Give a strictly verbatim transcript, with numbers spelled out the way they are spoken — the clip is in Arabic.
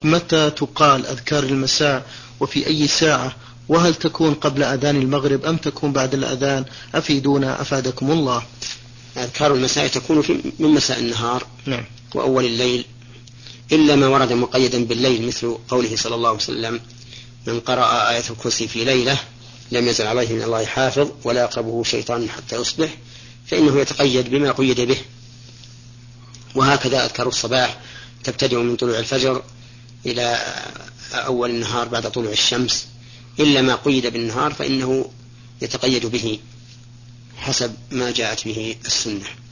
متى تقال أذكار المساء وفي أي ساعة؟ وهل تكون قبل أذان المغرب أم تكون بعد الأذان؟ أفيدونا أفادكم الله. أذكار المساء تكون في من مساء النهار نعم. وأول الليل، إلا ما ورد مقيدا بالليل مثل قوله صلى الله عليه وسلم: من قرأ آية الكرسي في ليلة لم يزل عليه من الله حافظ ولا يقربه شيطان حتى يصبح، فإنه يتقيد بما قيد به. وهكذا أذكار الصباح تبتدئ من طلوع الفجر إلى أول النهار بعد طلوع الشمس، إلا ما قيد بالنهار فإنه يتقيد به حسب ما جاءت به السنة.